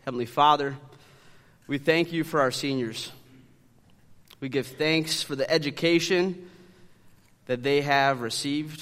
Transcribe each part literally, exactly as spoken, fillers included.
Heavenly Father, we thank you for our seniors. We give thanks for the education that they have received.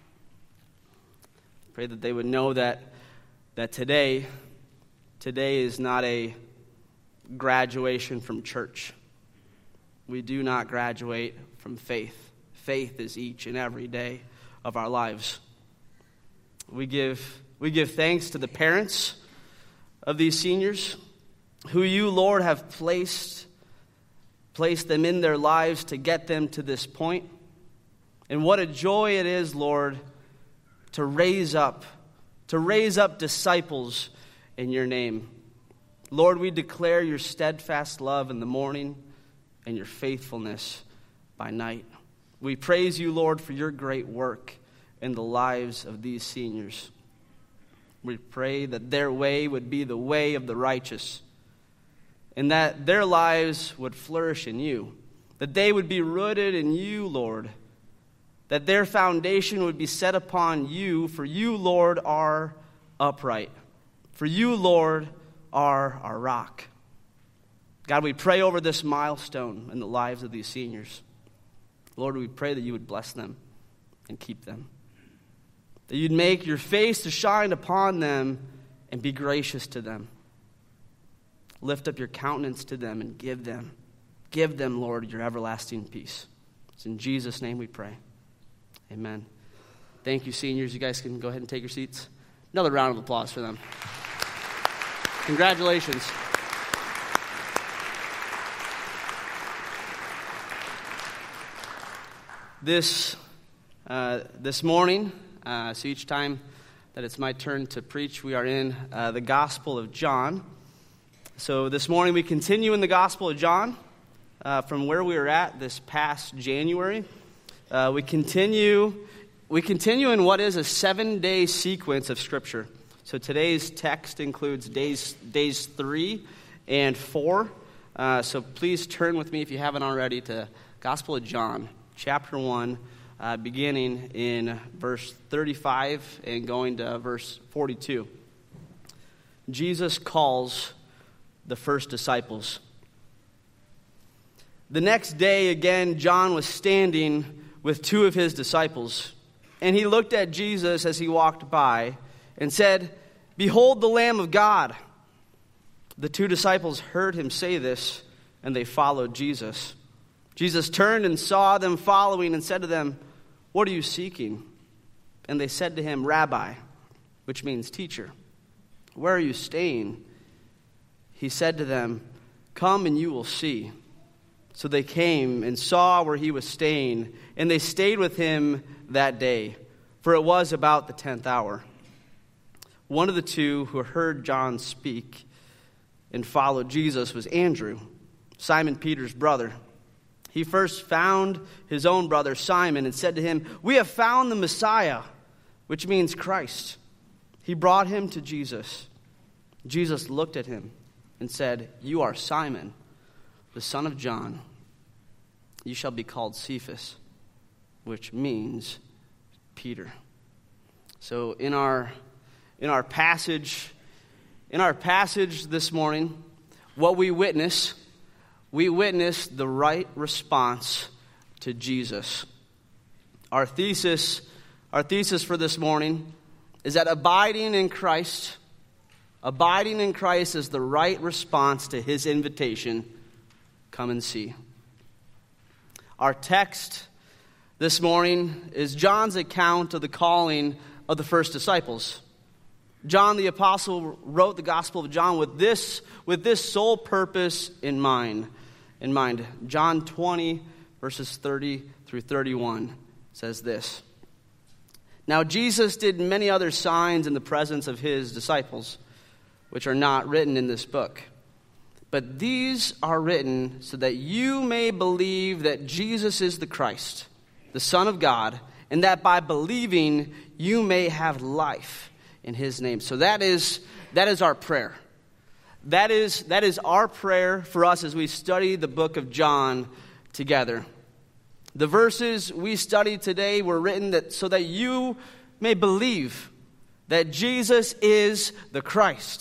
Pray that they would know that, that today, today is not a graduation from church. We do not graduate from faith. Faith is each and every day of our lives. We give, we give thanks to the parents of these seniors, who you, Lord, have placed, placed them in their lives to get them to this point. And what a joy it is, Lord, to raise up, to raise up disciples in your name. Lord, we declare your steadfast love in the morning and your faithfulness by night. We praise you, Lord, for your great work in the lives of these seniors. We pray that their way would be the way of the righteous, and that their lives would flourish in you, that they would be rooted in you, Lord, that their foundation would be set upon you, for you, Lord, are upright. For you, Lord, are our rock. God, we pray over this milestone in the lives of these seniors. Lord, we pray that you would bless them and keep them, that you'd make your face to shine upon them and be gracious to them. Lift up your countenance to them and give them, give them, Lord, your everlasting peace. It's in Jesus' name we pray. Amen. Thank you, seniors. You guys can go ahead and take your seats. Another round of applause for them. Congratulations. This uh, this morning, uh, so each time that it's my turn to preach, we are in uh, the Gospel of John. So this morning we continue in the Gospel of John uh, from where we were at this past January. Uh, we continue we continue in what is a seven-day sequence of Scripture. So today's text includes days days three and four. Uh, so please turn with me, if you haven't already, to Gospel of John, chapter one, uh, beginning in verse thirty-five and going to verse forty-two. Jesus calls the first disciples. The next day, again, John was standing with two of his disciples, and he looked at Jesus as he walked by and said, "Behold the Lamb of God." The two disciples heard him say this, and they followed Jesus. Jesus turned and saw them following and said to them, "What are you seeking?" And they said to him, "Rabbi," which means teacher, "where are you staying?" He said to them, "Come and you will see." So they came and saw where he was staying, and they stayed with him that day, for it was about the tenth hour. One of the two who heard John speak and followed Jesus was Andrew, Simon Peter's brother. He first found his own brother Simon and said to him, "We have found the Messiah," which means Christ. He brought him to Jesus. Jesus looked at him and said, "You are Simon, the son of John. You shall be called Cephas," which means Peter. So in our in our passage, in our passage this morning, what we witness, we witness the right response to Jesus. Our thesis, our thesis for this morning is that abiding in Christ, abiding in Christ is the right response to his invitation. Come and see. Our text this morning is John's account of the calling of the first disciples. John the Apostle wrote the Gospel of John with this, with this sole purpose in mind. In mind, John twenty, verses thirty through thirty-one says this. Now Jesus did many other signs in the presence of his disciples, which are not written in this book. But these are written so that you may believe that Jesus is the Christ, the Son of God, and that by believing you may have life in his name. So that is that is our prayer. That is that is our prayer for us as we study the book of John together. The verses we studied today were written that so that you may believe that Jesus is the Christ,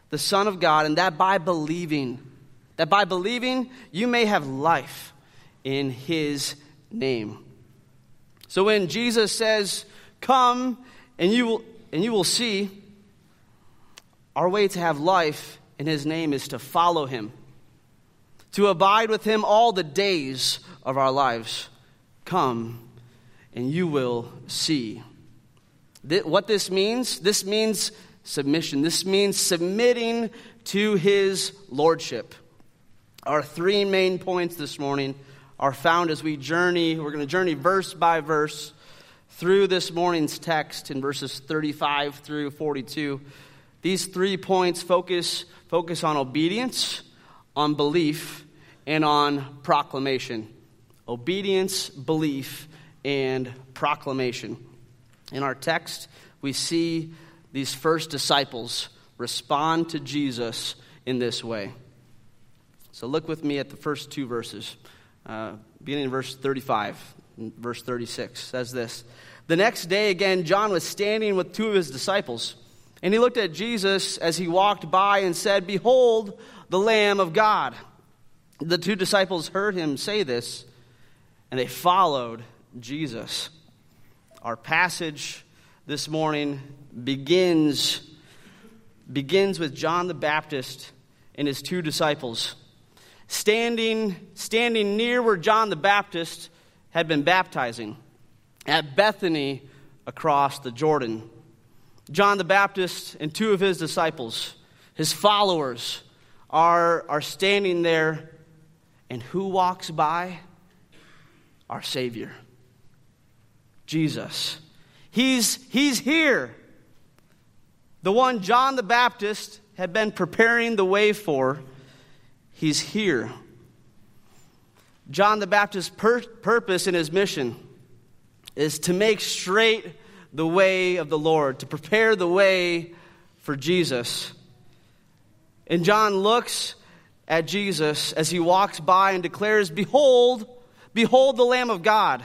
the Son of God, and that by believing, that by believing you may have life in his name. So when Jesus says, come and you will, and you will see, our way to have life in his name is to follow him, to abide with him all the days of our lives. Come and you will see. What this means, this means submission. This means submitting to his lordship. Our three main points this morning are found as we journey. We're going to journey verse by verse through this morning's text in verses thirty-five through forty-two. These three points focus, focus on obedience, on belief, and on proclamation. Obedience, belief, and proclamation. In our text, we see these first disciples respond to Jesus in this way. So look with me at the first two verses. Uh, beginning in verse thirty-five, and verse thirty-six says this. The next day again, John was standing with two of his disciples, and he looked at Jesus as he walked by and said, behold, the Lamb of God. The two disciples heard him say this, and they followed Jesus. Our passage this morning begins, begins with John the Baptist and his two disciples standing, standing near where John the Baptist had been baptizing, at Bethany across the Jordan. John the Baptist and two of his disciples, his followers, are, are standing there, and who walks by? Our Savior, Jesus. He's, he's here. The one John the Baptist had been preparing the way for, he's here. John the Baptist's pur- purpose in his mission is to make straight the way of the Lord, to prepare the way for Jesus. And John looks at Jesus as he walks by and declares, behold, behold the Lamb of God.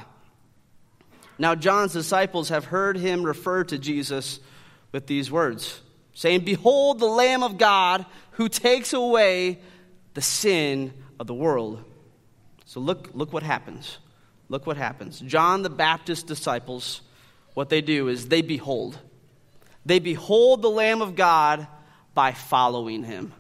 Now John's disciples have heard him refer to Jesus with these words, saying, behold the Lamb of God who takes away the sin of the world. So look, look what happens. Look what happens. John the Baptist's disciples, what they do is they behold. They behold the Lamb of God by following him.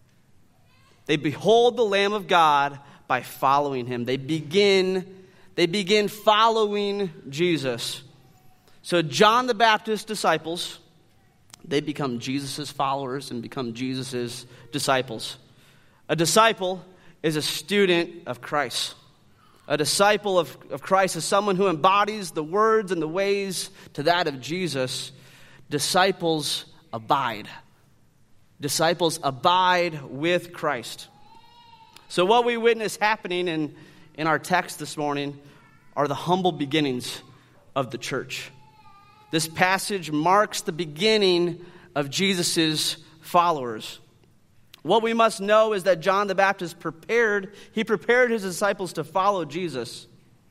They behold the Lamb of God by following him. They begin, they begin following Jesus. So John the Baptist's disciples, they become Jesus' followers and become Jesus' disciples. A disciple is a student of Christ. A disciple of, of Christ is someone who embodies the words and the ways to that of Jesus. Disciples abide. Disciples abide with Christ. So what we witness happening in, in our text this morning are the humble beginnings of the church. This passage marks the beginning of Jesus' followers. What we must know is that John the Baptist prepared, he prepared his disciples to follow Jesus.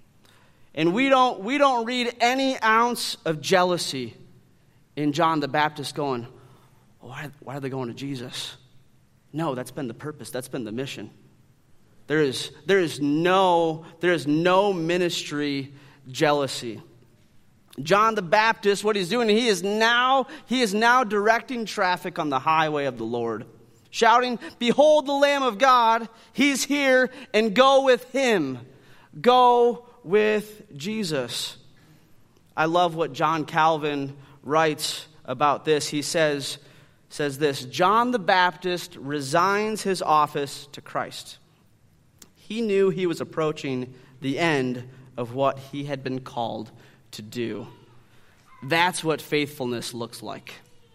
And we don't, we don't read any ounce of jealousy in John the Baptist going, why, why are they going to Jesus? No, that's been the purpose. That's been the mission. There is, there is no, there is no ministry jealousy. John the Baptist, what he's doing, he is now, he is now directing traffic on the highway of the Lord, shouting, behold the Lamb of God, he's here, and go with him. Go with Jesus. I love what John Calvin writes about this. He says, says this, John the Baptist resigns his office to Christ. He knew he was approaching the end of what he had been called to do. That's what faithfulness looks like.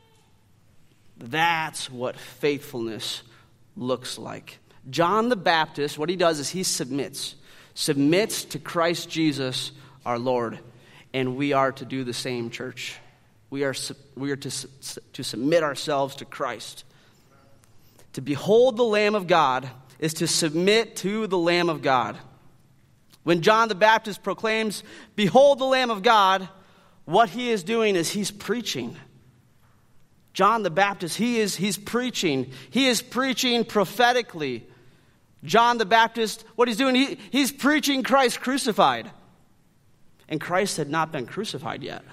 That's what faithfulness looks like. John the Baptist, what he does is he submits. Submits to Christ Jesus, our Lord. And we are to do the same, church. We are, we are to, to submit ourselves to Christ. To behold the Lamb of God is to submit to the Lamb of God. When John the Baptist proclaims, behold the Lamb of God, what he is doing is he's preaching. John the Baptist, he is he's preaching. He is preaching prophetically. John the Baptist, what he's doing, he, he's preaching Christ crucified. And Christ had not been crucified yet.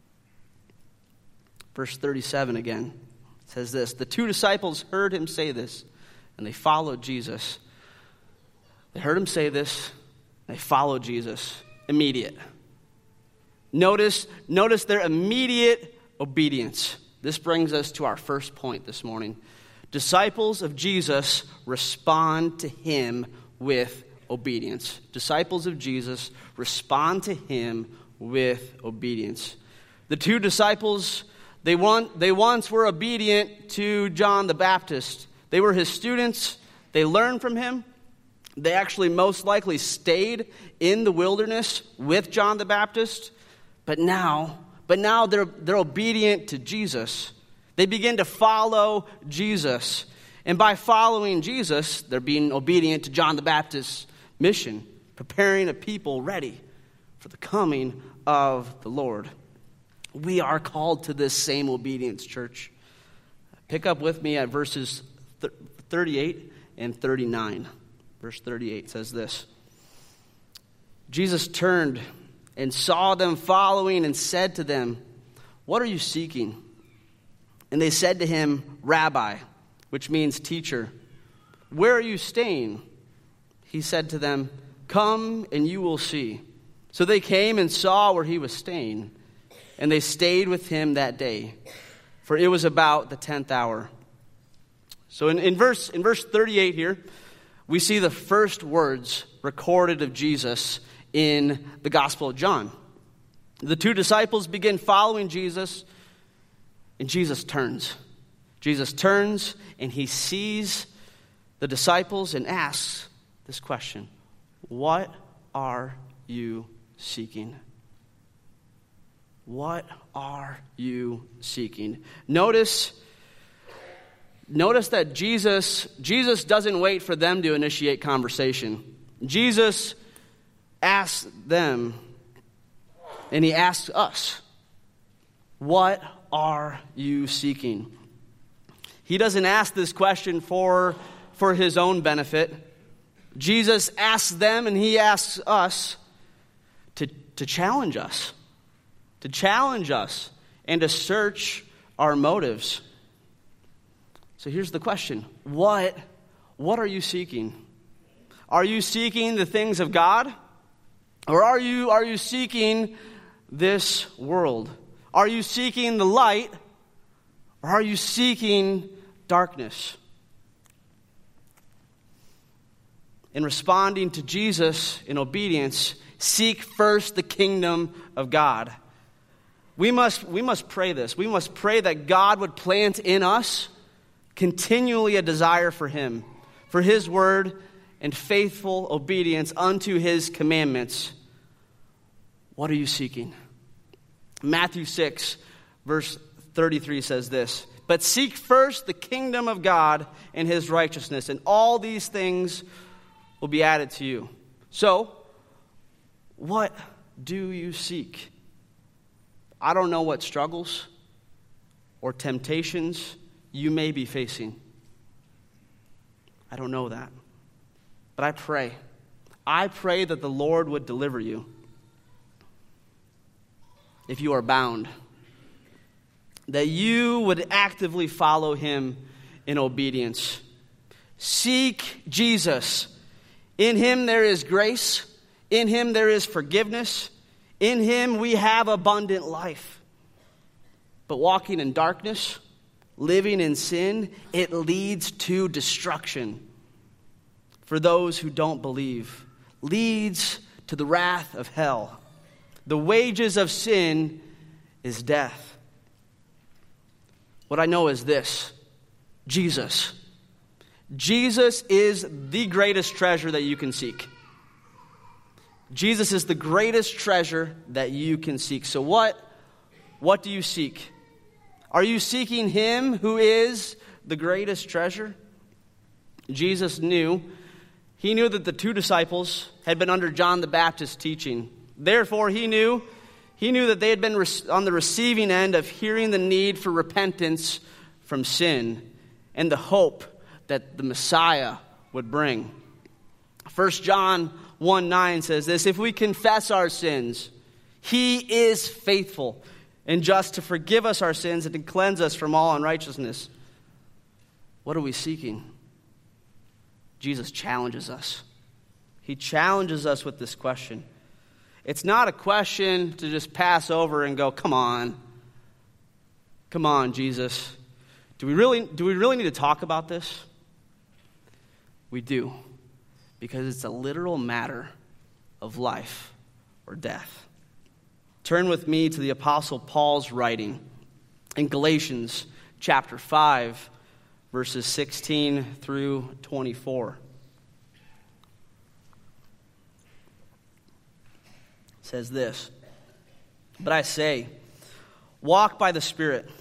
Verse thirty-seven again says this, the two disciples heard him say this, and they followed Jesus. They heard him say this, and they followed Jesus. Immediate. Notice, notice their immediate obedience. This brings us to our first point this morning. Disciples of Jesus respond to him with obedience. Disciples of Jesus respond to him with obedience. The two disciples, they, want, they once were obedient to John the Baptist. They were his students. They learned from him. They actually most likely stayed in the wilderness with John the Baptist. But now, but now they're, they're obedient to Jesus. They begin to follow Jesus. And by following Jesus, they're being obedient to John the Baptist's mission, preparing a people ready for the coming of the Lord. We are called to this same obedience, church. Pick up with me at verses thirty-eight and thirty-nine. Verse thirty-eight says this. Jesus turned and saw them following and said to them, "What are you seeking?" And they said to him, "Rabbi," which means teacher, "where are you staying?" He said to them, "Come and you will see." So they came and saw where he was staying, and they stayed with him that day, for it was about the tenth hour. So in, in verse in verse thirty-eight here, we see the first words recorded of Jesus in the Gospel of John. The two disciples begin following Jesus, and Jesus turns. Jesus turns, and he sees the disciples and asks this question, "What are you seeking?" What are you seeking? Notice, notice that Jesus, Jesus doesn't wait for them to initiate conversation. Jesus asks them, and he asks us, "What are you seeking?" He doesn't ask this question for, for his own benefit. Jesus asks them, and he asks us to, to challenge us. To challenge us and to search our motives. So here's the question. What, what are you seeking? Are you seeking the things of God? Or are you, are you seeking this world? Are you seeking the light? Or are you seeking darkness? In responding to Jesus in obedience, seek first the kingdom of God. We must, we must pray this. We must pray that God would plant in us continually a desire for him, for his word, and faithful obedience unto his commandments. What are you seeking? Matthew six, verse thirty-three says this, "But seek first the kingdom of God and his righteousness, and all these things will be added to you." So, what do you seek? I don't know what struggles or temptations you may be facing. I don't know that. But I pray. I pray that the Lord would deliver you if you are bound. That you would actively follow him in obedience. Seek Jesus. In him there is grace. In him there is forgiveness. In him we have abundant life. But walking in darkness, living in sin, it leads to destruction. For those who don't believe, leads to the wrath of hell. The wages of sin is death. What I know is this: Jesus. Jesus is the greatest treasure that you can seek. Jesus is the greatest treasure that you can seek. So what, what do you seek? Are you seeking him who is the greatest treasure? Jesus knew, he knew that the two disciples had been under John the Baptist's teaching. Therefore, he knew He knew that they had been on the receiving end of hearing the need for repentance from sin and the hope that the Messiah would bring. First John one nine says this, if we confess our sins, he is faithful and just to forgive us our sins and to cleanse us from all unrighteousness. What are we seeking? Jesus challenges us. He challenges us with this question. It's not a question to just pass over and go, come on. Come on, Jesus. Do we really, do we really need to talk about this? We do. Because it's a literal matter of life or death. Turn with me to the Apostle Paul's writing in Galatians chapter five, verses sixteen through twenty-four. It says this, but I say, walk by the Spirit,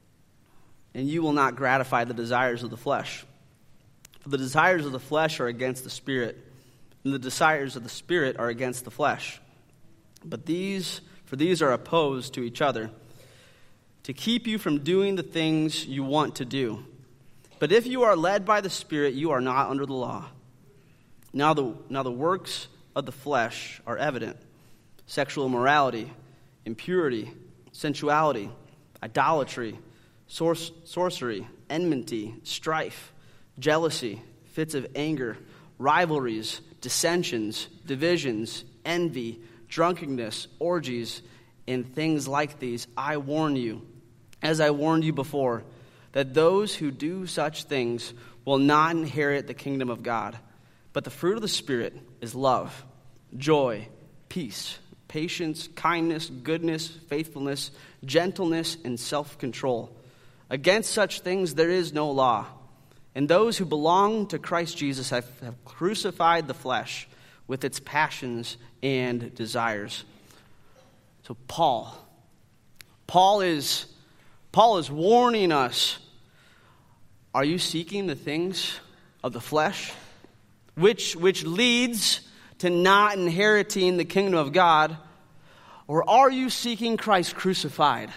and you will not gratify the desires of the flesh. For the desires of the flesh are against the Spirit, and the desires of the Spirit are against the flesh. But these, for these are opposed to each other, to keep you from doing the things you want to do. But if you are led by the Spirit, you are not under the law. Now the, now the works of the flesh are evident: sexual immorality, impurity, sensuality, idolatry, sor- sorcery, enmity, strife, jealousy, fits of anger, rivalries, dissensions, divisions, envy, drunkenness, orgies, and things like these. I warn you, as I warned you before, that those who do such things will not inherit the kingdom of God. But the fruit of the Spirit is love, joy, peace, patience, kindness, goodness, faithfulness, gentleness, and self-control. Against such things there is no law. And those who belong to Christ Jesus have, have crucified the flesh with its passions and desires. So Paul, Paul is, Paul is warning us. Are you seeking the things of the flesh, which, which leads to not inheriting the kingdom of God? Or are you seeking Christ crucified?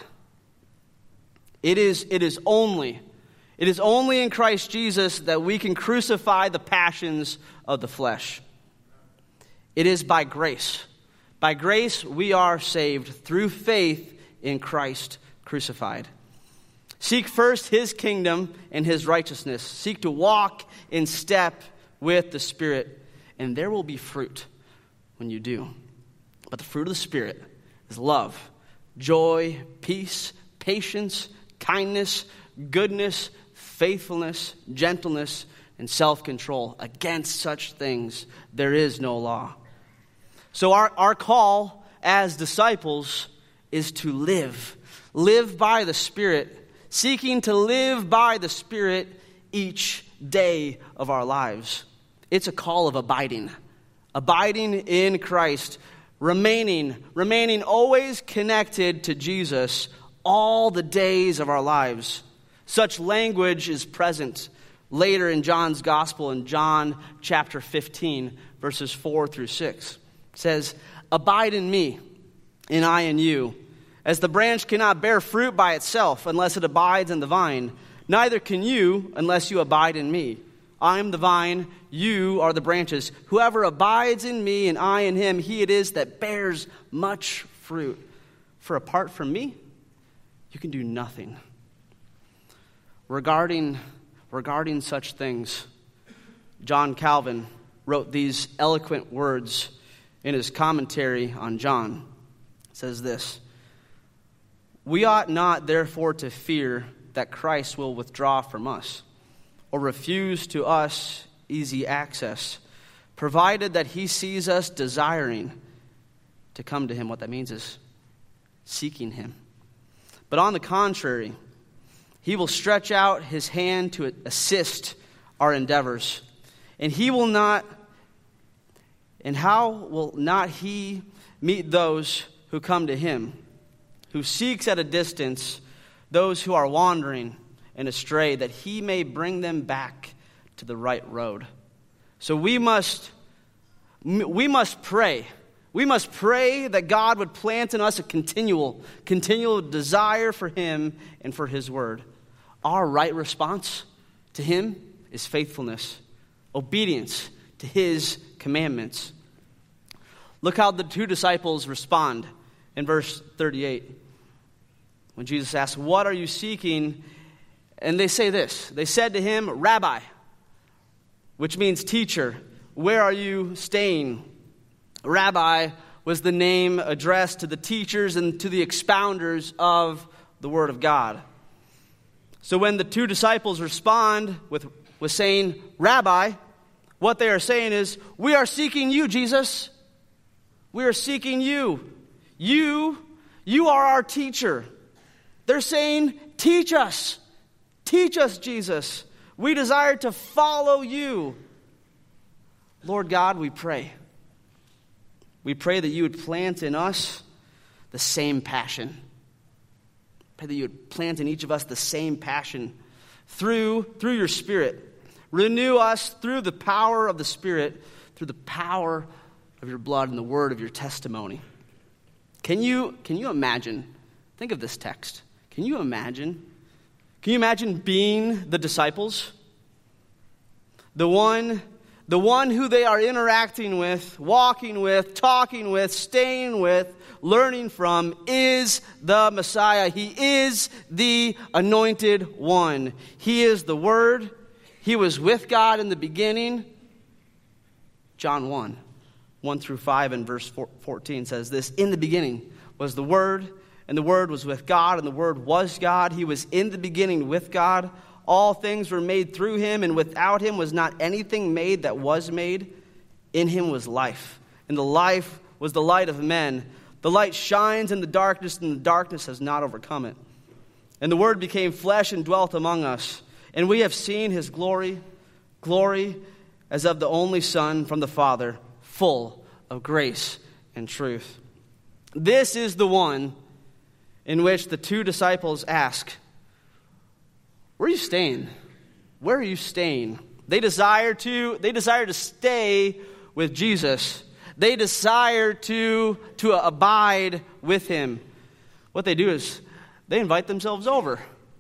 It is, it is only, it is only in Christ Jesus that we can crucify the passions of the flesh. It is by grace. By grace we are saved through faith in Christ crucified. Seek first his kingdom and his righteousness. Seek to walk in step with the Spirit, and there will be fruit when you do. But the fruit of the Spirit is love, joy, peace, patience, kindness, goodness, faithfulness, gentleness, and self-control. Against such things there is no law. So our, our call as disciples is to live. Live by the Spirit, seeking to live by the Spirit each day of our lives. It's a call of abiding. Abiding in Christ, remaining, remaining always connected to Jesus all the days of our lives. Such language is present later in John's Gospel in John chapter fifteen, verses four through six. It says, abide in me, and I in you. As the branch cannot bear fruit by itself unless it abides in the vine, neither can you unless you abide in me. I am the vine, you are the branches. Whoever abides in me and I in him, he it is that bears much fruit. For apart from me, you can do nothing. Regarding, regarding such things, John Calvin wrote these eloquent words in his commentary on John. It says this, we ought not therefore to fear that Christ will withdraw from us or refuse to us easy access, provided that he sees us desiring to come to him. What that means is seeking him. But on the contrary, he will stretch out his hand to assist our endeavors, and he will not, and how will not he meet those who come to him, who seeks at a distance those who are wandering and astray, that he may bring them back to the right road. So we must we must pray. We must pray that God would plant in us a continual, continual desire for him and for his word. Our right response to him is faithfulness, obedience to his commandments. Look how the two disciples respond in verse thirty-eight. When Jesus asks, "What are you seeking?" And they say this. They said to him, "Rabbi," which means teacher, "where are you staying?" Rabbi was the name addressed to the teachers and to the expounders of the Word of God. So when the two disciples respond with, with saying, "Rabbi," what they are saying is, "We are seeking you, Jesus. We are seeking you. You, you are our teacher." They're saying, "Teach us. Teach us, Jesus. We desire to follow you." Lord God, we pray. We pray that you would plant in us the same passion. Pray that you would plant in each of us the same passion through, through your Spirit. Renew us through the power of the Spirit, through the power of your blood and the word of your testimony. Can you, can you imagine? Think of this text. Can you imagine? Can you imagine being the disciples? The one, the one who they are interacting with, walking with, talking with, staying with, learning from is the Messiah. He is the anointed one. He is the Word. He was with God in the beginning. John one, one through five and verse fourteen says this: "In the beginning was the Word, and the Word was with God, and the Word was God. He was in the beginning with God. All things were made through him, and without him was not anything made that was made. In him was life, and the life was the light of men. The light shines in the darkness, and the darkness has not overcome it. And the Word became flesh and dwelt among us. And we have seen his glory, glory as of the only Son from the Father, full of grace and truth." This is the one in which the two disciples ask, "Where are you staying? Where are you staying?" They desire to, they desire to stay with Jesus. They desire to, to abide with him. What they do is they invite themselves over.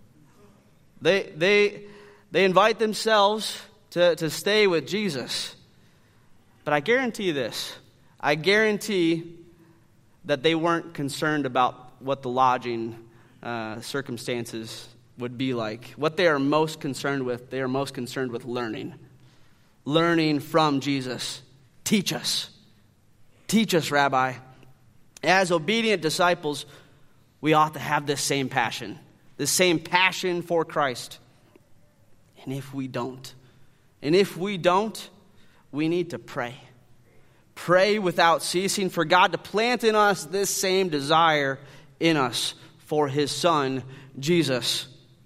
They, they, they invite themselves to, to stay with Jesus. But I guarantee you this. I guarantee that they weren't concerned about what the lodging uh, circumstances would be like. What they are most concerned with, they are most concerned with learning. Learning from Jesus. Teach us. Teach us, Rabbi. As obedient disciples, we ought to have this same passion. This same passion for Christ. And if we don't, and if we don't, we need to pray. Pray without ceasing for God to plant in us this same desire in us for his Son, Jesus.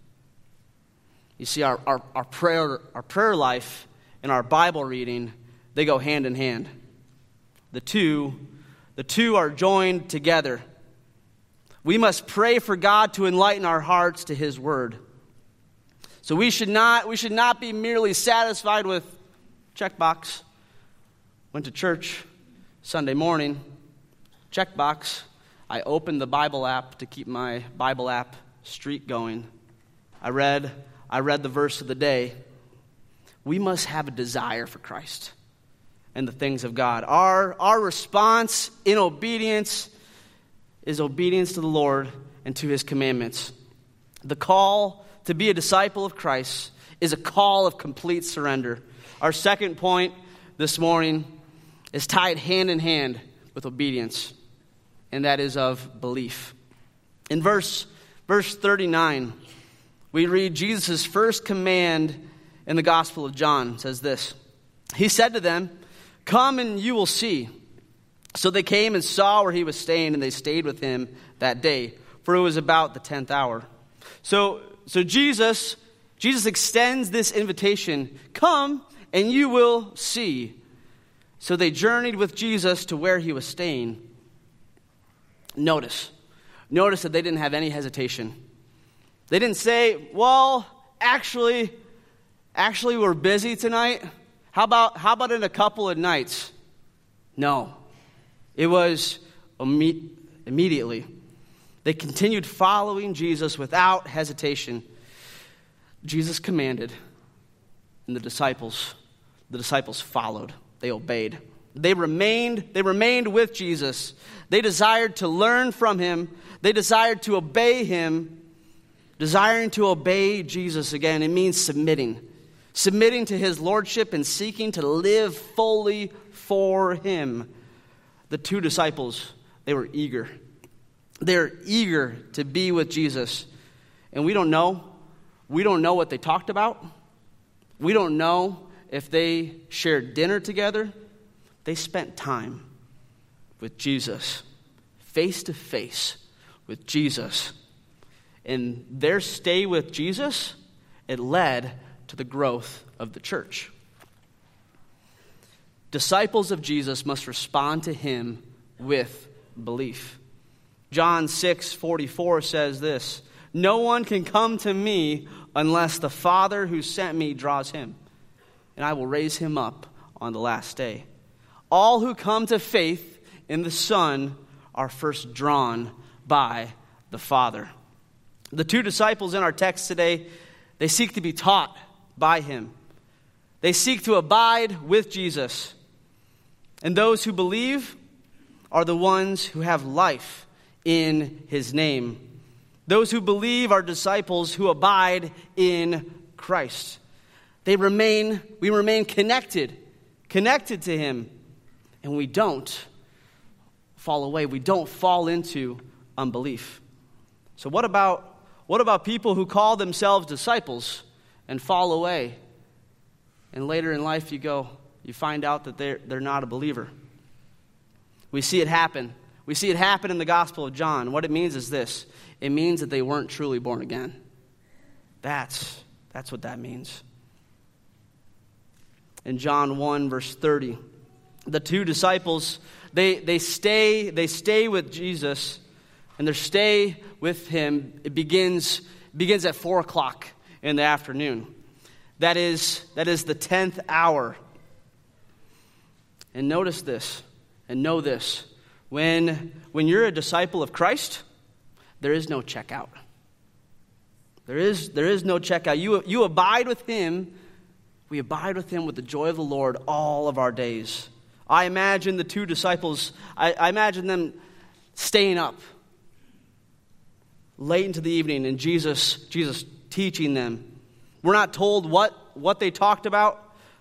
You see, our, our, our prayer our prayer life and our Bible reading, they go hand in hand. The two, the two are joined together. We must pray for God to enlighten our hearts to his word. So we should not, we should not be merely satisfied with checkbox. Went to church Sunday morning, checkbox. I opened the Bible app to keep my Bible app streak going. I read I read the verse of the day. We must have a desire for Christ and the things of God. Our, our response in obedience is obedience to the Lord and to his commandments. The call to be a disciple of Christ is a call of complete surrender. Our second point this morning is tied hand in hand with obedience, and that is of belief. In verse, verse thirty-nine, we read Jesus' first command in the Gospel of John. It says this: "He said to them, 'Come and you will see.' So they came and saw where he was staying, and they stayed with him that day, for it was about the tenth hour." So, so Jesus, Jesus extends this invitation: "Come and you will see." So they journeyed with Jesus to where he was staying. Notice, notice that they didn't have any hesitation. They didn't say, "Well, actually, actually we're busy tonight. How about, how about in a couple of nights?" No. It was imme- immediately. They continued following Jesus without hesitation. Jesus commanded, and the disciples, the disciples followed. They obeyed. They remained, they remained with Jesus. They desired to learn from him. They desired to obey him. Desiring to obey Jesus, again, it means submitting. Submitting to his lordship and seeking to live fully for him. The two disciples, they were eager. They're eager to be with Jesus. And we don't know. We don't know what they talked about. We don't know if they shared dinner together. They spent time with Jesus, face to face with Jesus. And their stay with Jesus, it led to the growth of the church. Disciples of Jesus must respond to him with belief. John six forty-four says this, "No one can come to me unless the Father who sent me draws him, and I will raise him up on the last day." All who come to faith in the Son are first drawn by the Father. The two disciples in our text today, they seek to be taught by him. They seek to abide with Jesus. And those who believe are the ones who have life in his name. Those who believe are disciples who abide in Christ. They remain, we remain connected, connected to him, and we don't fall away. We don't fall into unbelief. So what about, what about people who call themselves disciples and fall away? And later in life you go, you find out that they're, they're not a believer. We see it happen. We see it happen in the Gospel of John. What it means is this. It means that they weren't truly born again. That's, that's what that means. In John one, verse thirty, the two disciples, they, they stay, they stay with Jesus, and their stay with him, it begins, begins at four o'clock in the afternoon. That is, that is the tenth hour. And notice this, and know this. When, when you're a disciple of Christ, there is no checkout. There is, there is no checkout. You, you abide with him. We abide with him with the joy of the Lord all of our days. I imagine the two disciples, I, I imagine them staying up late into the evening and Jesus, Jesus teaching them. We're not told what, what they talked about,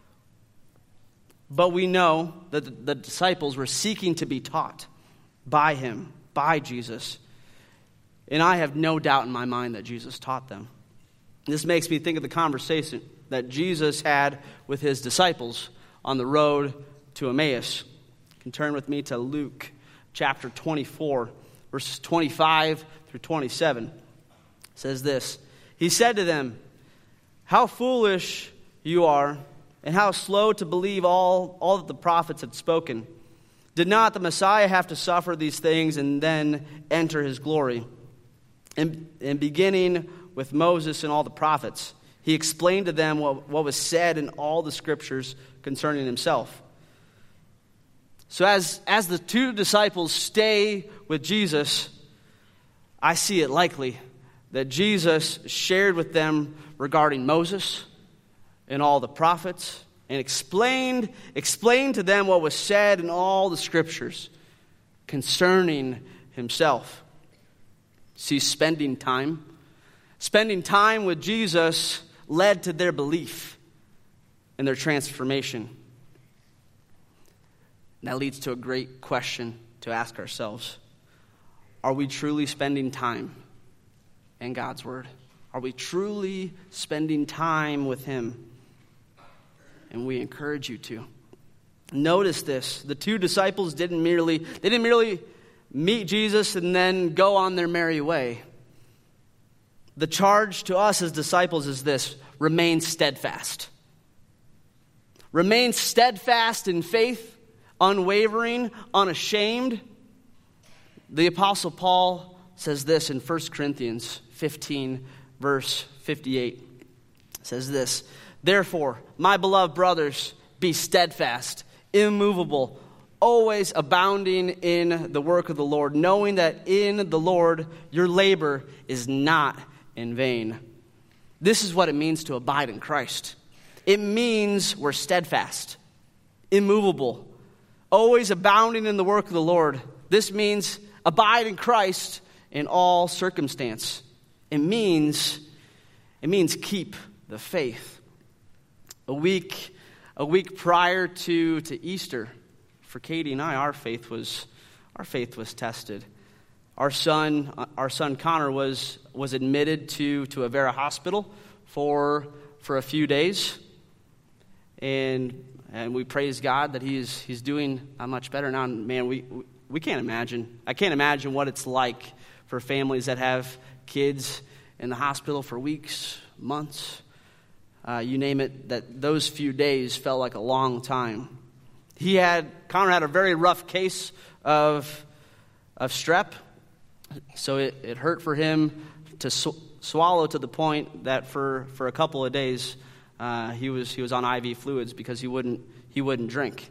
but we know that the, the disciples were seeking to be taught by him, by Jesus. And I have no doubt in my mind that Jesus taught them. This makes me think of the conversation that Jesus had with his disciples on the road to Emmaus. You can turn with me to Luke chapter twenty-four, verses twenty-five through twenty-seven. It says this, "He said to them, 'How foolish you are, and how slow to believe all, all that the prophets had spoken. Did not the Messiah have to suffer these things and then enter his glory?' And, and beginning with Moses and all the prophets, he explained to them what, what was said in all the scriptures concerning himself." So as, as the two disciples stay with Jesus, I see it likely that Jesus shared with them regarding Moses and all the prophets, and explained, explained to them what was said in all the scriptures concerning himself. See, spending time, spending time with Jesus led to their belief and their transformation. And that leads to a great question to ask ourselves. Are we truly spending time in God's Word? Are we truly spending time with him? And we encourage you to. Notice this. The two disciples didn't merely, they didn't merely meet Jesus and then go on their merry way. The charge to us as disciples is this: remain steadfast. Remain steadfast in faith, unwavering, unashamed. The Apostle Paul says this in First Corinthians fifteen, verse fifty-eight. It says this: "Therefore, my beloved brothers, be steadfast, immovable, always abounding in the work of the Lord, knowing that in the Lord your labor is not in vain. This is what it means to abide in Christ. It means we're steadfast, immovable, always abounding in the work of the Lord. This means abide in Christ in all circumstance. It means, it means keep the faith. A week, a week prior to, to Easter, for Katie and I, our faith was our faith was tested. Our son, our son Connor was was admitted to to Avera Hospital for for a few days, and and we praise God that he's he's doing much better now. And man, we we can't imagine. I can't imagine what it's like for families that have kids in the hospital for weeks, months, uh, you name it. That those few days felt like a long time. He had, Connor had a very rough case of, of strep, so it, it hurt for him to sw- swallow to the point that for, for a couple of days uh, he was he was on I V fluids because he wouldn't he wouldn't drink.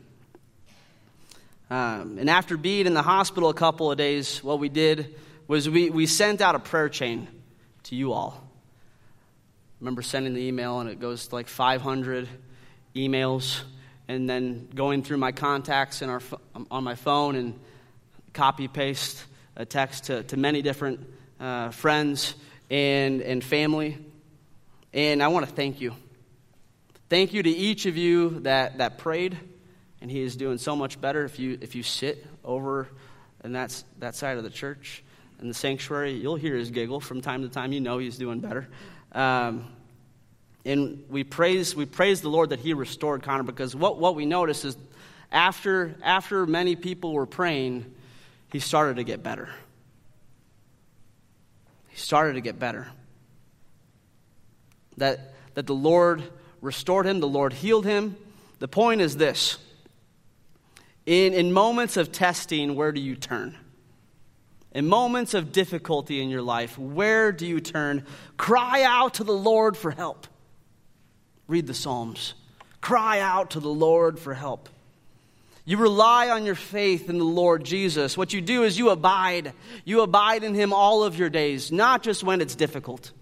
Um, and after being in the hospital a couple of days, what we did was we, we sent out a prayer chain to you all. I remember sending the email, and it goes to like five hundred emails. And then going through my contacts in our on my phone and copy paste a text to, to many different uh, friends and and family. And I want to thank you. Thank you to each of you that, that prayed. And he is doing so much better. If you if you sit over in that, that side of the church in the sanctuary, you'll hear his giggle from time to time. You know he's doing better. Um And we praise we praise the Lord that he restored Connor, because what, what we notice is after after many people were praying, he started to get better. He started to get better. That that the Lord restored him, the Lord healed him. The point is this. In in moments of testing, where do you turn? In moments of difficulty in your life, where do you turn? Cry out to the Lord for help. Read the Psalms. Cry out to the Lord for help. You rely on your faith in the Lord Jesus. What you do is you abide. You abide in him all of your days, not just when it's difficult.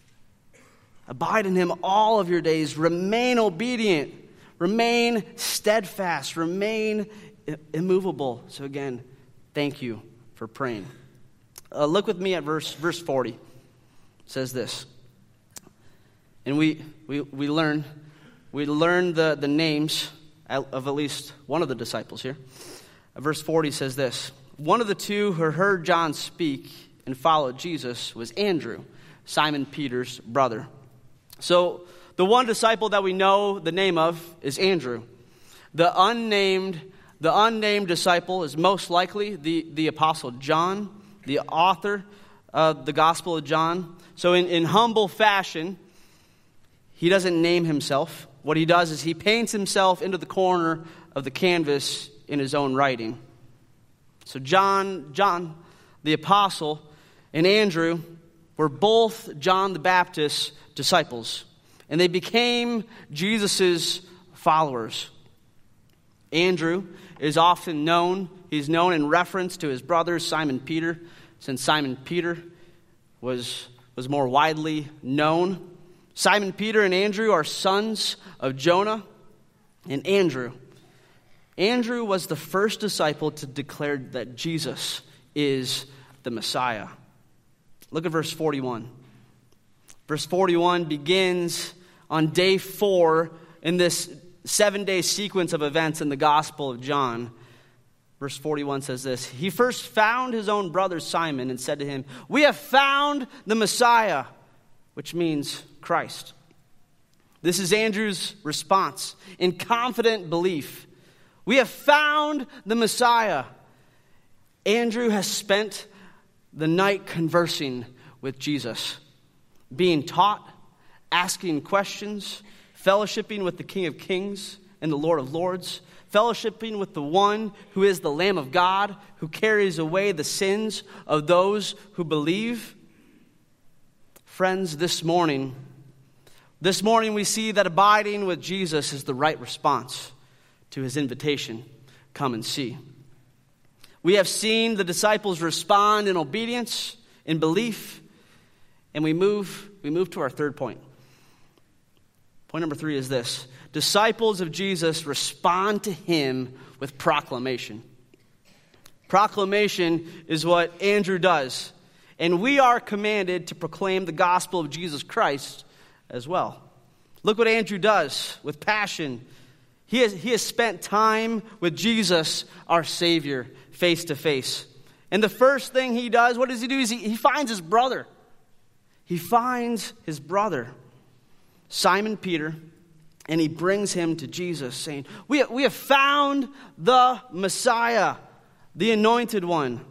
Abide in him all of your days. Remain obedient. Remain steadfast. Remain immovable. So again, thank you for praying. Uh, look with me at verse verse forty. It says this. And we we we learn we learn the, the names of at least one of the disciples here. Verse forty says this. One of the two who heard John speak and followed Jesus was Andrew, Simon Peter's brother. So the one disciple that we know the name of is Andrew. The unnamed the unnamed disciple is most likely the, the apostle John, the author of the Gospel of John. So in, in humble fashion, he doesn't name himself. What he does is he paints himself into the corner of the canvas in his own writing. So John, John, the apostle, and Andrew were both John the Baptist's disciples. And they became Jesus' followers. Andrew is often known, he's known in reference to his brother Simon Peter, since Simon Peter was, was more widely known. Simon Peter and Andrew are sons of Jonah and Andrew. Andrew was the first disciple to declare that Jesus is the Messiah. Look at verse forty-one. Verse forty-one begins on day four in this seven-day sequence of events in the Gospel of John. Verse forty-one says this. He first found his own brother Simon and said to him, "We have found the Messiah," which means Christ. This is Andrew's response in confident belief. We have found the Messiah. Andrew has spent the night conversing with Jesus, being taught, asking questions, fellowshipping with the King of Kings and the Lord of Lords, fellowshipping with the one who is the Lamb of God, who carries away the sins of those who believe. Friends, this morning, this morning we see that abiding with Jesus is the right response to his invitation come and see. We have seen the disciples respond in obedience, in belief, and we move, we move to our third point. Point number three is this. Disciples of Jesus respond to him with proclamation. Proclamation is what Andrew does. And we are commanded to proclaim the gospel of Jesus Christ as well. Look what Andrew does with passion. He has, he has spent time with Jesus, our Savior, face to face. And the first thing he does, what does he do? Is he, he finds his brother. He finds his brother, Simon Peter, and he brings him to Jesus, saying, we have, we have found the Messiah, the anointed one.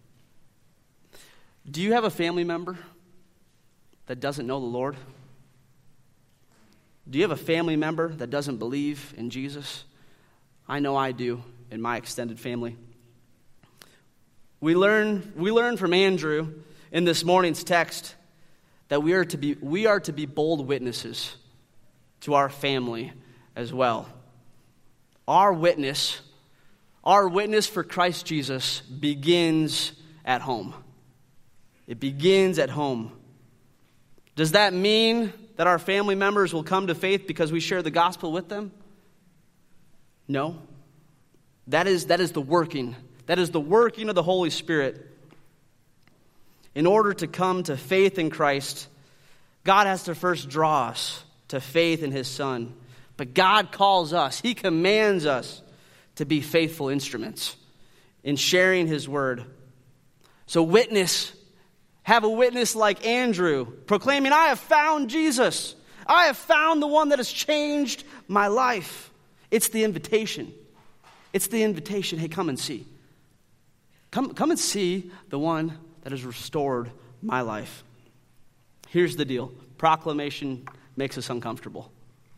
Do you have a family member that doesn't know the Lord? Do you have a family member that doesn't believe in Jesus? I know I do in my extended family. We learn, we learn from Andrew in this morning's text that we are to be, we are to be bold witnesses to our family as well. Our witness, our witness for Christ Jesus begins at home. It begins at home. Does that mean that our family members will come to faith because we share the gospel with them? No. That is, that is the working. That is the working of the Holy Spirit. In order to come to faith in Christ, God has to first draw us to faith in his Son. But God calls us, he commands us to be faithful instruments in sharing his word. So witness, have a witness like Andrew, proclaiming, I have found Jesus. I have found the one that has changed my life. It's the invitation. It's the invitation. Hey, come and see. Come, come and see the one that has restored my life. Here's the deal. Proclamation makes us uncomfortable.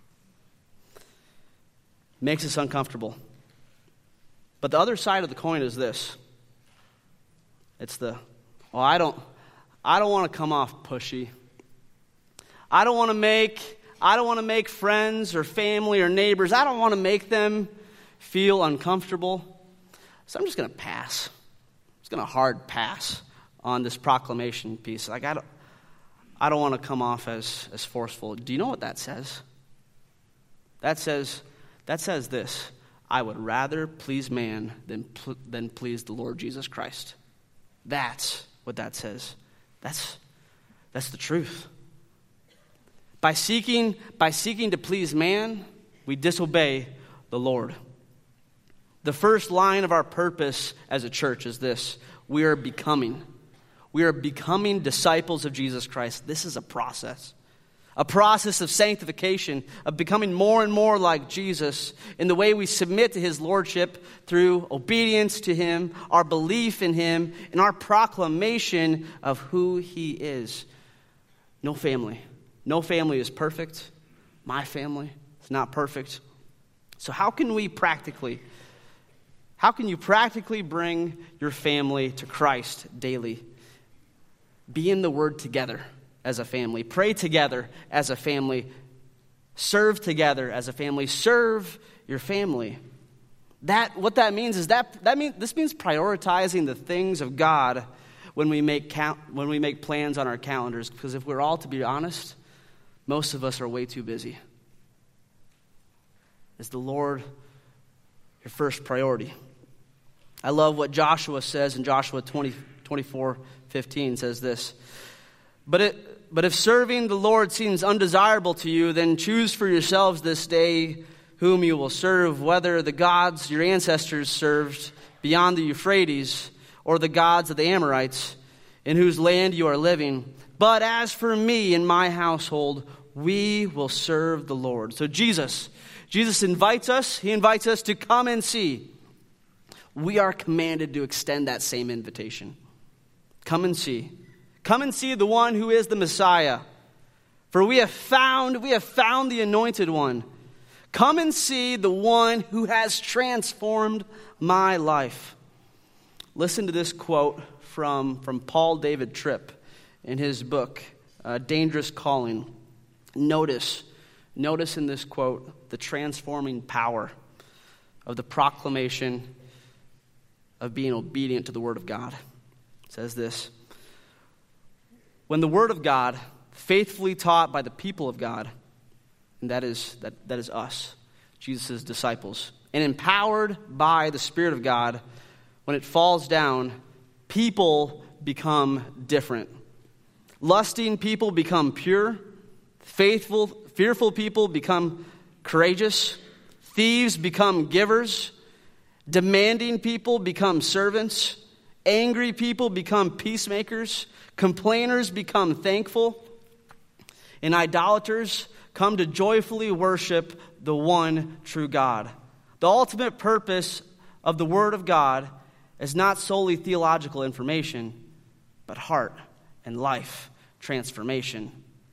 Makes us uncomfortable. But the other side of the coin is this. It's the, well, I don't, I don't want to come off pushy. I don't want to make, I don't want to make friends or family or neighbors. I don't want to make them feel uncomfortable. So I'm just going to pass. I'm just going to hard pass on this proclamation piece. Like I don't, I don't want to come off as, as forceful. Do you know what that says? That says, that says this: I would rather please man than pl- than please the Lord Jesus Christ. That's what that says. That's that's the truth. By seeking by seeking to please man, we disobey the Lord. The first line of our purpose as a church is this: we are becoming. We are becoming disciples of Jesus Christ. This is a process. A process of sanctification, of becoming more and more like Jesus in the way we submit to his lordship through obedience to him, our belief in him, and our proclamation of who he is. No family. No family is perfect. My family is not perfect. So how can we practically, how can you practically bring your family to Christ daily? Be in the Word together as a family. Pray together as a family. Serve together as a family. Serve your family. That what that means is that that means this means prioritizing the things of God when we make count, when we make plans on our calendars. Because if we're all to be honest, most of us are way too busy. Is the Lord your first priority? I love what Joshua says in Joshua twenty, twenty-four fifteen says this. But it, but if serving the Lord seems undesirable to you, then choose for yourselves this day whom you will serve, whether the gods your ancestors served beyond the Euphrates or the gods of the Amorites in whose land you are living. But as for me and my household, we will serve the Lord. So Jesus, Jesus invites us. He invites us to come and see. We are commanded to extend that same invitation. Come and see. Come and see the one who is the Messiah. For we have found, we have found the anointed one. Come and see the one who has transformed my life. Listen to this quote from, from Paul David Tripp in his book, uh, Dangerous Calling. Notice, notice in this quote the transforming power of the proclamation of being obedient to the Word of God. It says this: when the Word of God, faithfully taught by the people of God, and that is that, that is us, Jesus' disciples, and empowered by the Spirit of God, when it falls down, people become different. Lusting people become pure. Faithful, fearful people become courageous. Thieves become givers. Demanding people become servants. Angry people become peacemakers. Complainers become thankful. And idolaters come to joyfully worship the one true God. The ultimate purpose of the Word of God is not solely theological information, but heart and life transformation.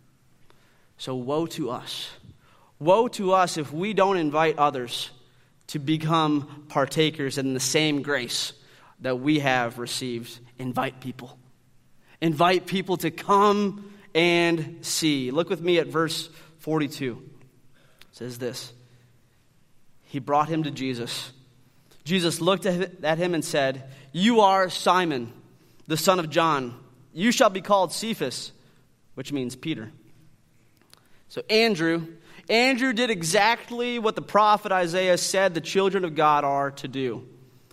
So woe to us. Woe to us if we don't invite others to become partakers in the same grace that we have received. Invite people. Invite people to come and see. Look with me at verse forty-two. It says this: he brought him to Jesus. Jesus looked at him and said, "You are Simon, the son of John. You shall be called Cephas," which means Peter. So Andrew, Andrew did exactly what the prophet Isaiah said the children of God are to do.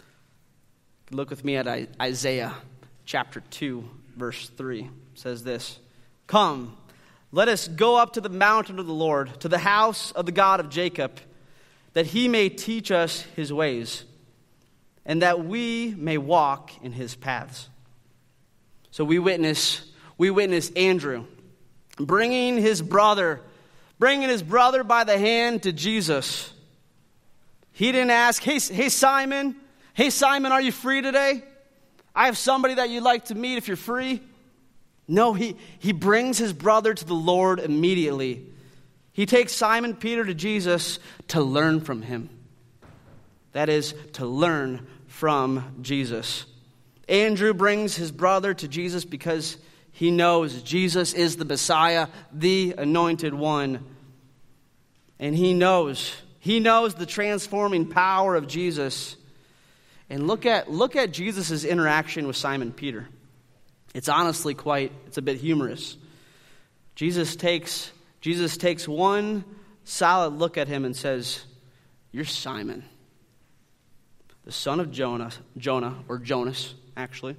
Look with me at Isaiah chapter two, verse three. It says this: "Come, let us go up to the mountain of the Lord, to the house of the God of Jacob, that he may teach us his ways, and that we may walk in his paths." So we witness, we witness Andrew bringing his brother, bringing his brother by the hand to Jesus. He didn't ask, hey, hey Simon, hey Simon, are you free today? I have somebody that you'd like to meet if you're free. No, he, he brings his brother to the Lord immediately. He takes Simon Peter to Jesus to learn from him. That is, to learn from Jesus. Andrew brings his brother to Jesus because he knows Jesus is the Messiah, the anointed one. And he knows, he knows the transforming power of Jesus. And look at, look at Jesus' interaction with Simon Peter. It's honestly quite, it's a bit humorous. Jesus takes, Jesus takes one solid look at him and says, "You're Simon, the son of Jonah, Jonah, or Jonas, actually."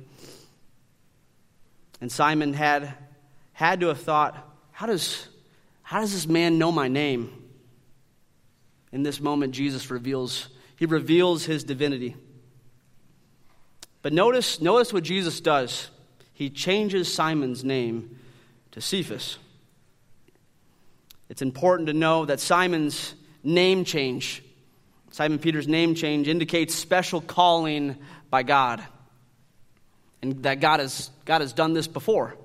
And Simon had had to have thought, how does, how does this man know my name? In this moment, Jesus reveals, he reveals his divinity. But notice, notice what Jesus does. He changes Simon's name to Cephas. It's important to know that Simon's name change, Simon Peter's name change, indicates special calling by God. And that God has, God has done this before.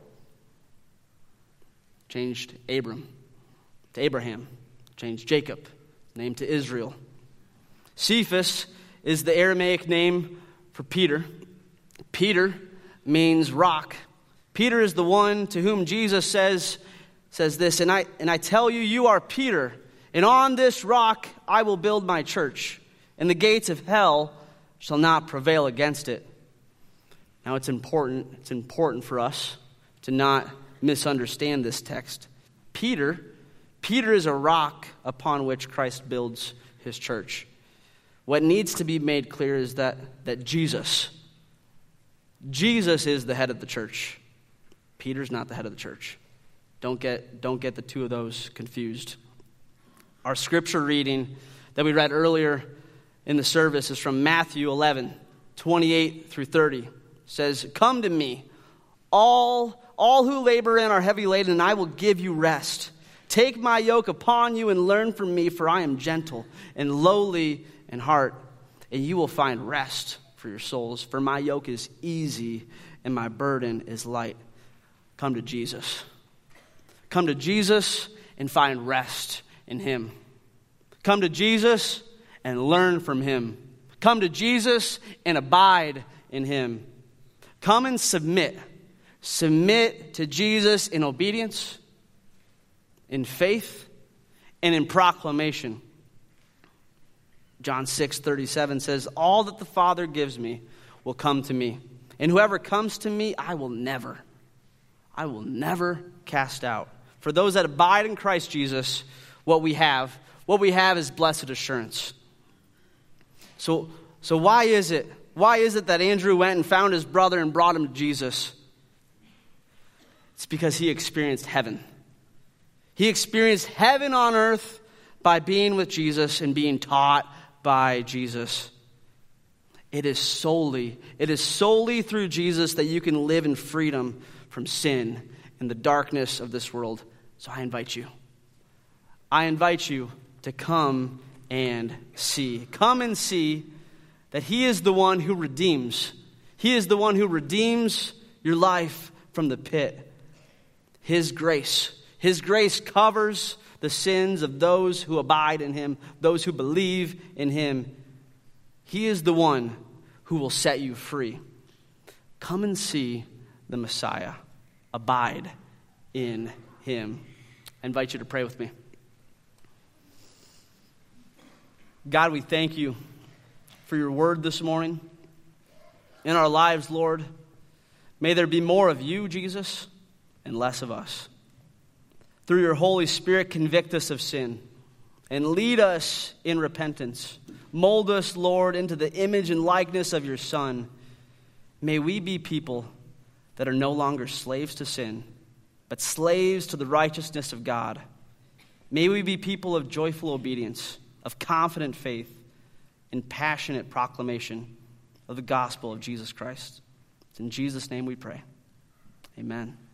Changed Abram to Abraham. Changed Jacob, name to Israel. Cephas is the Aramaic name for Peter. Peter means rock. Peter is the one to whom Jesus says, says this, and I, and I tell you, you are Peter, and on this rock I will build my church, and the gates of hell shall not prevail against it. Now it's important, it's important for us to not misunderstand this text. Peter, Peter is a rock upon which Christ builds his church. What needs to be made clear is that, that Jesus, Jesus is the head of the church. Peter's not the head of the church. Don't get, don't get the two of those confused. Our scripture reading that we read earlier in the service is from Matthew eleven, twenty-eight through thirty. It says, "Come to me, all, all who labor and are heavy laden, and I will give you rest. Take my yoke upon you and learn from me, for I am gentle and lowly in heart, and you will find rest for your souls. For my yoke is easy and my burden is light." Come to Jesus. Come to Jesus and find rest in him. Come to Jesus and learn from him. Come to Jesus and abide in him. Come and submit. Submit to Jesus in obedience, in faith, and in proclamation. John six thirty-seven says, all that the Father gives me will come to me. And whoever comes to me, I will never, I will never cast out. For those that abide in Christ Jesus, what we have, what we have is blessed assurance. So, so why is it, why is it that Andrew went and found his brother and brought him to Jesus? It's because he experienced heaven. He experienced heaven on earth by being with Jesus and being taught by Jesus. It is solely, it is solely through Jesus that you can live in freedom from sin and the darkness of this world. So I invite you. I invite you to come and see. Come and see that he is the one who redeems. He is the one who redeems your life from the pit. His grace. His grace covers the sins of those who abide in him, those who believe in him. He is the one who will set you free. Come and see the Messiah. Abide in him. I invite you to pray with me. God, we thank you for your word this morning. In our lives, Lord, may there be more of you, Jesus, and less of us. Through your Holy Spirit, convict us of sin and lead us in repentance. Mold us, Lord, into the image and likeness of your Son. May we be people that are no longer slaves to sin, but slaves to the righteousness of God. May we be people of joyful obedience, of confident faith, and passionate proclamation of the gospel of Jesus Christ. It's in Jesus' name we pray. Amen.